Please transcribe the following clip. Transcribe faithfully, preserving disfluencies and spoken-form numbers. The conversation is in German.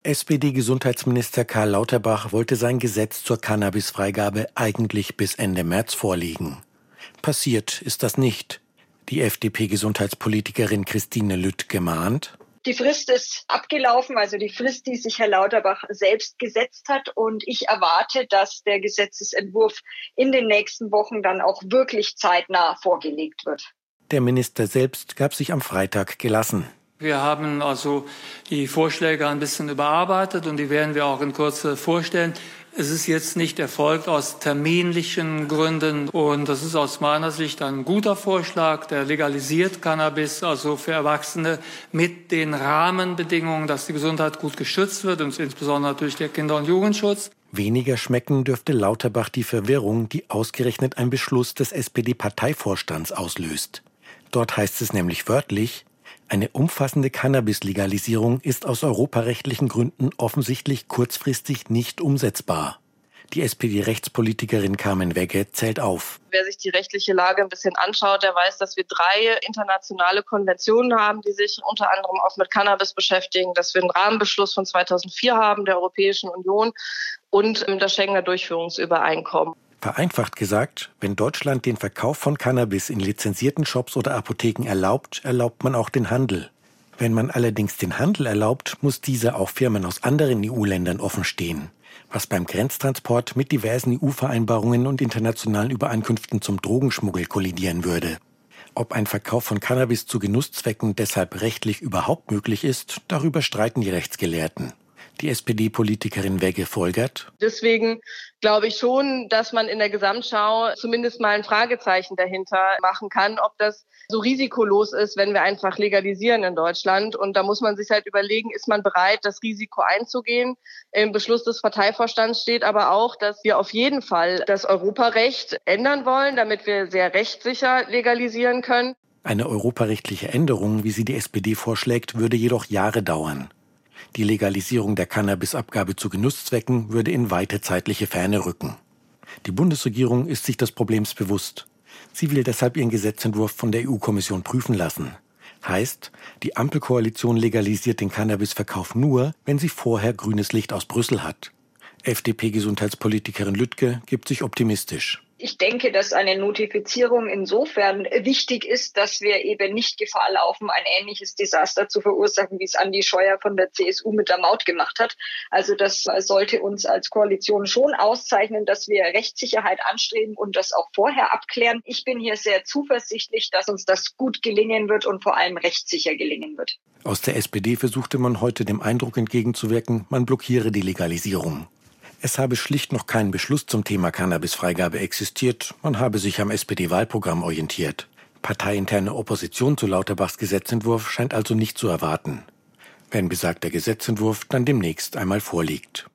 S P D-Gesundheitsminister Karl Lauterbach wollte sein Gesetz zur Cannabisfreigabe eigentlich bis Ende März vorlegen. Passiert ist das nicht. Die F D P-Gesundheitspolitikerin Christine Lüttke mahnt: Die Frist ist abgelaufen, also die Frist, die sich Herr Lauterbach selbst gesetzt hat. Und ich erwarte, dass der Gesetzesentwurf in den nächsten Wochen dann auch wirklich zeitnah vorgelegt wird. Der Minister selbst gab sich am Freitag gelassen. Wir haben also die Vorschläge ein bisschen überarbeitet und die werden wir auch in Kürze vorstellen. Es ist jetzt nicht erfolgt aus terminlichen Gründen und das ist aus meiner Sicht ein guter Vorschlag, der legalisiert Cannabis, also für Erwachsene mit den Rahmenbedingungen, dass die Gesundheit gut geschützt wird und insbesondere natürlich der Kinder- und Jugendschutz. Weniger schmecken dürfte Lauterbach die Verwirrung, die ausgerechnet ein Beschluss des S P D-Parteivorstands auslöst. Dort heißt es nämlich wörtlich: Eine umfassende Cannabis-Legalisierung ist aus europarechtlichen Gründen offensichtlich kurzfristig nicht umsetzbar. Die S P D-Rechtspolitikerin Carmen Wegge zählt auf. Wer sich die rechtliche Lage ein bisschen anschaut, der weiß, dass wir drei internationale Konventionen haben, die sich unter anderem auch mit Cannabis beschäftigen, dass wir einen Rahmenbeschluss von zweitausendvier haben, der Europäischen Union, und das Schengener Durchführungsübereinkommen. Vereinfacht gesagt, wenn Deutschland den Verkauf von Cannabis in lizenzierten Shops oder Apotheken erlaubt, erlaubt man auch den Handel. Wenn man allerdings den Handel erlaubt, muss dieser auch Firmen aus anderen E U-Ländern offenstehen, was beim Grenztransport mit diversen E U-Vereinbarungen und internationalen Übereinkünften zum Drogenschmuggel kollidieren würde. Ob ein Verkauf von Cannabis zu Genusszwecken deshalb rechtlich überhaupt möglich ist, darüber streiten die Rechtsgelehrten. Die S P D-Politikerin Wegge folgert: Deswegen glaube ich schon, dass man in der Gesamtschau zumindest mal ein Fragezeichen dahinter machen kann, ob das so risikolos ist, wenn wir einfach legalisieren in Deutschland. Und da muss man sich halt überlegen, ist man bereit, das Risiko einzugehen? Im Beschluss des Parteivorstands steht aber auch, dass wir auf jeden Fall das Europarecht ändern wollen, damit wir sehr rechtssicher legalisieren können. Eine europarechtliche Änderung, wie sie die S P D vorschlägt, würde jedoch Jahre dauern. Die Legalisierung der Cannabisabgabe zu Genusszwecken würde in weite zeitliche Ferne rücken. Die Bundesregierung ist sich des Problems bewusst. Sie will deshalb ihren Gesetzentwurf von der E U-Kommission prüfen lassen. Heißt, die Ampelkoalition legalisiert den Cannabisverkauf nur, wenn sie vorher grünes Licht aus Brüssel hat. F D P-Gesundheitspolitikerin Lüttke gibt sich optimistisch. Ich denke, dass eine Notifizierung insofern wichtig ist, dass wir eben nicht Gefahr laufen, ein ähnliches Desaster zu verursachen, wie es Andi Scheuer von der C S U mit der Maut gemacht hat. Also das sollte uns als Koalition schon auszeichnen, dass wir Rechtssicherheit anstreben und das auch vorher abklären. Ich bin hier sehr zuversichtlich, dass uns das gut gelingen wird und vor allem rechtssicher gelingen wird. Aus der S P D versuchte man heute dem Eindruck entgegenzuwirken, man blockiere die Legalisierung. Es habe schlicht noch kein Beschluss zum Thema Cannabisfreigabe existiert, man habe sich am S P D-Wahlprogramm orientiert. Parteiinterne Opposition zu Lauterbachs Gesetzentwurf scheint also nicht zu erwarten. Wenn besagter Gesetzentwurf dann demnächst einmal vorliegt.